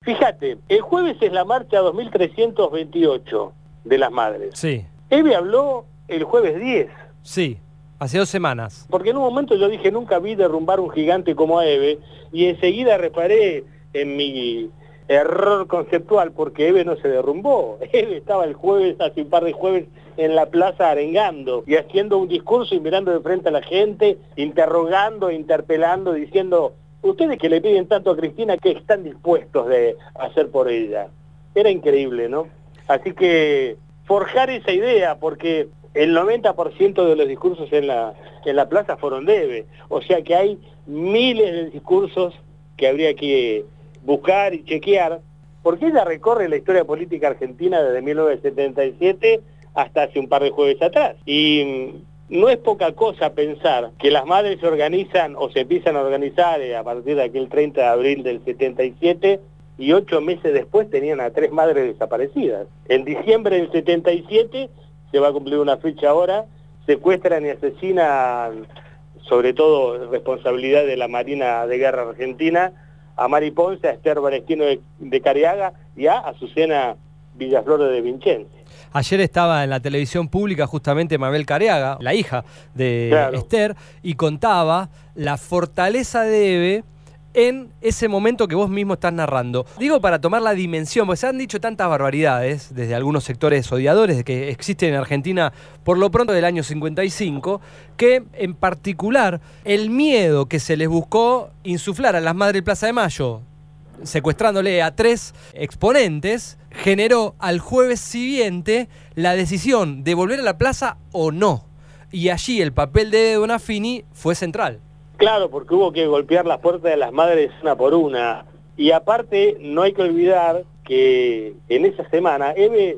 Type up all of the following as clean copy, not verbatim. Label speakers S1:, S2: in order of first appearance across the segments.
S1: Fíjate, el jueves es la marcha 2328 de las madres.
S2: Sí.
S1: Eve habló el jueves 10.
S2: Sí, hace 2 semanas.
S1: Porque en un momento yo dije, nunca vi derrumbar un gigante como a Eve, y enseguida reparé en mi error conceptual, porque Eve no se derrumbó. Eve estaba el jueves, hace un par de jueves, en la plaza arengando y haciendo un discurso y mirando de frente a la gente, interrogando, interpelando, diciendo, ustedes que le piden tanto a Cristina, ¿qué están dispuestos de hacer por ella? Era increíble, ¿no? Así que forjar esa idea, porque el 90% de los discursos en la plaza fueron de Eve. O sea que hay miles de discursos que habría que buscar y chequear, porque ella recorre la historia política argentina desde 1977 hasta hace un par de jueves atrás. Y no es poca cosa pensar que las madres se organizan o se empiezan a organizar a partir de aquel 30 de abril del 77 y 8 meses después tenían a 3 madres desaparecidas. En diciembre del 77, se va a cumplir una fecha ahora, secuestran y asesinan, sobre todo responsabilidad de la Marina de Guerra Argentina, a Mari Ponce, a Esther Valestino de Careaga y a Azucena Villaflor de Vincenzi.
S2: Ayer estaba en la televisión pública justamente Mabel Careaga, la hija de
S1: Claro.
S2: Esther, y contaba la fortaleza de Eve en ese momento que vos mismo estás narrando. Digo para tomar la dimensión, porque se han dicho tantas barbaridades desde algunos sectores odiadores de que existen en Argentina por lo pronto del año 55, que en particular el miedo que se les buscó insuflar a las madres de Plaza de Mayo, secuestrándole a 3 exponentes, generó al jueves siguiente la decisión de volver a la plaza o no. Y allí el papel de Bonafini fue central.
S1: Claro, porque hubo que golpear las puertas de las madres una por una. Y aparte, no hay que olvidar que en esa semana Eve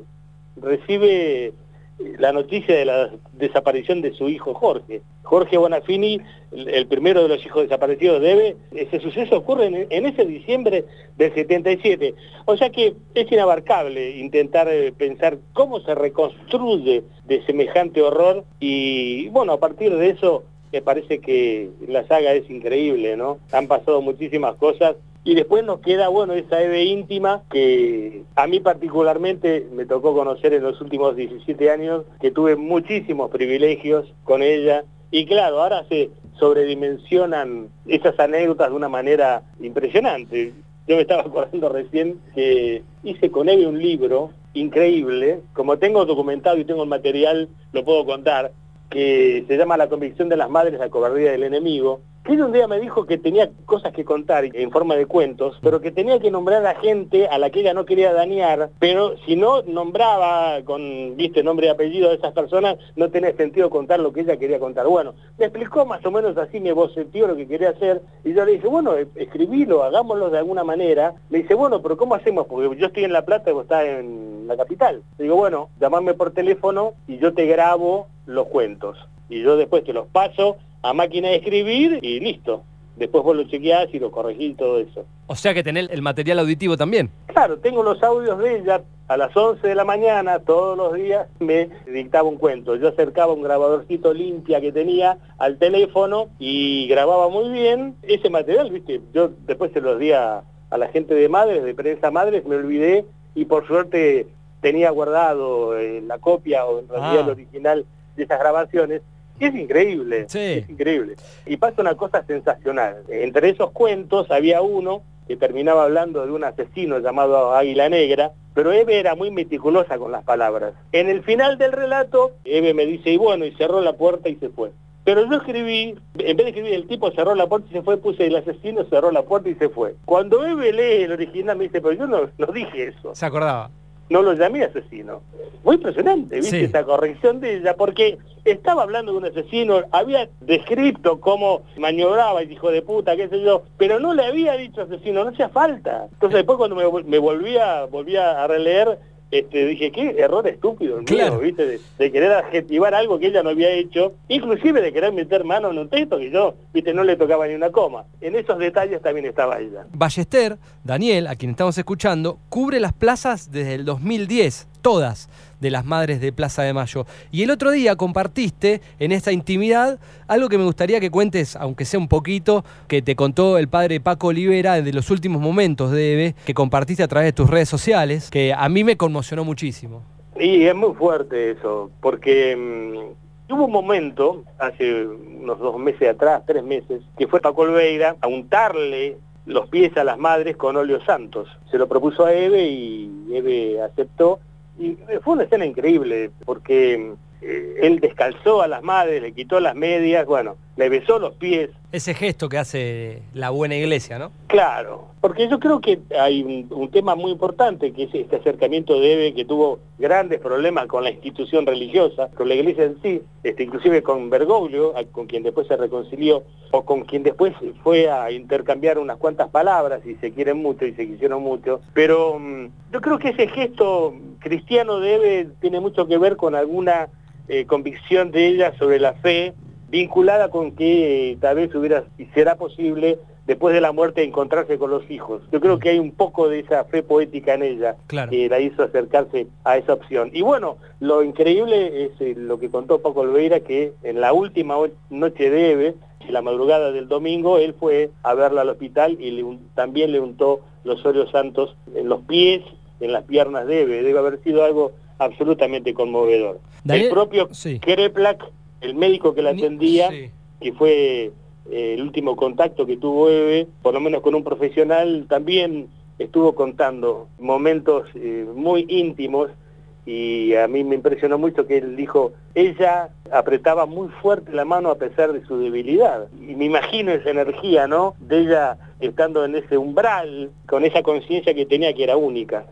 S1: recibe la noticia de la desaparición de su hijo Jorge. Jorge Bonafini, el primero de los hijos desaparecidos de Eve. Ese suceso ocurre en ese diciembre del 77. O sea que es inabarcable intentar pensar cómo se reconstruye de semejante horror. Y bueno, a partir de eso, me parece que la saga es increíble, ¿no? Han pasado muchísimas cosas. Y después nos queda, bueno, esa Eve íntima que a mí particularmente me tocó conocer en los últimos 17 años, que tuve muchísimos privilegios con ella. Y claro, ahora se sobredimensionan esas anécdotas de una manera impresionante. Yo me estaba acordando recién que hice con Eve un libro increíble, como tengo documentado y tengo el material, lo puedo contar, que se llama La convicción de las madres, la cobardía del enemigo, que ella un día me dijo que tenía cosas que contar en forma de cuentos, pero que tenía que nombrar a gente a la que ella no quería dañar, pero si no nombraba con, nombre y apellido de esas personas, no tenía sentido contar lo que ella quería contar. Bueno, me explicó más o menos así, me boceteó lo que quería hacer, y yo le dije, bueno, escribilo, hagámoslo de alguna manera. Me dice, bueno, pero ¿cómo hacemos? Porque yo estoy en La Plata y vos estás en la capital. Le digo, bueno, llamame por teléfono y yo te grabo los cuentos. Y yo después te los paso a máquina de escribir y listo. Después vos lo chequeás y lo corregís y todo eso.
S2: O sea que tenés el material auditivo también.
S1: Claro, tengo los audios de ella. A las 11 de la mañana, todos los días, me dictaba un cuento. Yo acercaba un grabadorcito limpia que tenía al teléfono y grababa muy bien ese material, ¿viste? Yo después se los di a la gente de Madres, de Prensa Madres, me olvidé y por suerte tenía guardado la copia o en realidad el original de esas grabaciones. Es increíble,
S2: sí.
S1: Es increíble. Y pasa una cosa sensacional. Entre esos cuentos había uno que terminaba hablando de un asesino llamado Águila Negra, pero Eve era muy meticulosa con las palabras. En el final del relato, Eve me dice, y bueno, y cerró la puerta y se fue. Pero yo escribí, en vez de escribir el tipo cerró la puerta y se fue, puse el asesino cerró la puerta y se fue. Cuando Eve lee el original me dice, pero yo no dije eso.
S2: Se acordaba.
S1: No lo llamé asesino. Muy impresionante, ¿viste?
S2: Sí.
S1: Esa corrección de ella, porque estaba hablando de un asesino, había descrito cómo maniobraba y hijo de puta, qué sé yo, pero no le había dicho asesino, no hacía falta. Entonces después cuando me volvía a releer, dije, qué error estúpido el mío, ¿viste? De querer adjetivar algo que ella no había hecho, inclusive de querer meter mano en un texto que yo, ¿viste? No le tocaba ni una coma. En esos detalles también estaba ella.
S2: Ballester, Daniel, a quien estamos escuchando, cubre las plazas desde el 2010. todas de las madres de Plaza de Mayo. Y el otro día compartiste en esta intimidad algo que me gustaría que cuentes, aunque sea un poquito, que te contó el padre Paco Olivera de los últimos momentos de Eve, que compartiste a través de tus redes sociales, que a mí me conmocionó muchísimo.
S1: Y es muy fuerte eso, porque hubo un momento, hace unos 2 meses atrás, 3 meses, que fue Paco Olivera a untarle los pies a las madres con óleos santos. Se lo propuso a Eve y Eve aceptó. Y fue una escena increíble, porque él descalzó a las madres, le quitó las medias, bueno, le besó los pies.
S2: Ese gesto que hace la buena iglesia, ¿no?
S1: Claro, porque yo creo que hay un tema muy importante, que es este acercamiento de Eve, que tuvo grandes problemas con la institución religiosa, con la iglesia en sí, inclusive con Bergoglio, con quien después se reconcilió, o con quien después fue a intercambiar unas cuantas palabras, y se quieren mucho y se quisieron mucho, pero yo creo que ese gesto cristiano de Eve tiene mucho que ver con alguna convicción de ella sobre la fe, vinculada con que tal vez será posible después de la muerte encontrarse con los hijos. Yo creo que hay un poco de esa fe poética en ella, claro, que la hizo acercarse a esa opción. Y bueno, lo increíble es lo que contó Paco Olivera, que en la última noche de Eve, en la madrugada del domingo, él fue a verla al hospital y también le untó los óleos santos en los pies, en las piernas de Eve. Debe haber sido algo absolutamente conmovedor.
S2: Daniel,
S1: el propio Kreplak, el médico que la atendía, que fue el último contacto que tuvo Eve, por lo menos con un profesional, también estuvo contando momentos muy íntimos, y a mí me impresionó mucho que él dijo, ella apretaba muy fuerte la mano a pesar de su debilidad. Y me imagino esa energía, ¿no?, de ella estando en ese umbral, con esa conciencia que tenía, que era única.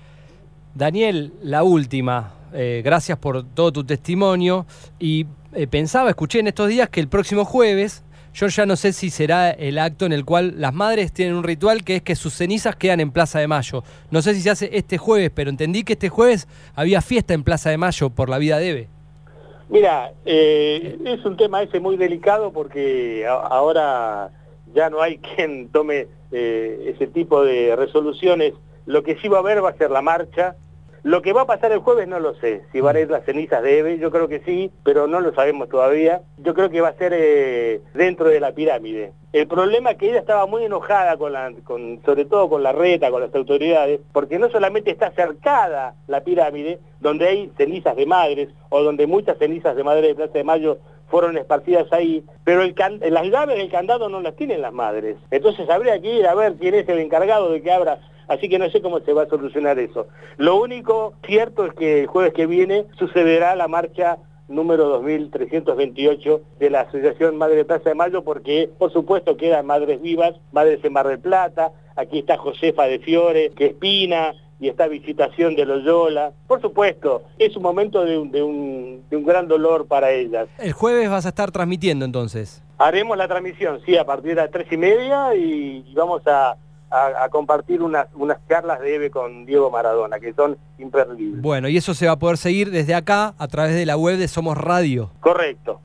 S2: Daniel, la última. Gracias por todo tu testimonio. Y escuché en estos días que el próximo jueves, yo ya no sé si será el acto en el cual las madres tienen un ritual, que es que sus cenizas quedan en Plaza de Mayo. No sé si se hace este jueves, pero entendí que este jueves había fiesta en Plaza de Mayo por la vida de Eve.
S1: Mira, es un tema ese muy delicado, porque ahora ya no hay quien tome ese tipo de resoluciones. Lo que sí va a haber va a ser la marcha. Lo que va a pasar el jueves no lo sé, si van a ir las cenizas de Eve, yo creo que sí, pero no lo sabemos todavía. Yo creo que va a ser dentro de la pirámide. El problema es que ella estaba muy enojada, sobre todo con la reta, con las autoridades, porque no solamente está cercada la pirámide, donde hay cenizas de madres, o donde muchas cenizas de madres de Plaza de Mayo fueron esparcidas ahí, pero las llaves del candado no las tienen las madres. Entonces habría que ir a ver quién es el encargado de que abra. Así que no sé cómo se va a solucionar eso. Lo único cierto es que el jueves que viene sucederá la marcha número 2328 de la Asociación Madre de Plaza de Mayo, porque por supuesto quedan madres vivas, madres en Mar del Plata, aquí está Josefa de Fiore, que Espina, y está Visitación de Loyola. Por supuesto, es un momento de un gran dolor para ellas.
S2: El jueves vas a estar transmitiendo entonces.
S1: Haremos la transmisión, sí, a partir de las 3:30, y vamos a compartir unas charlas de Eve con Diego Maradona, que son imperdibles.
S2: Bueno, y eso se va a poder seguir desde acá, a través de la web de Somos Radio.
S1: Correcto.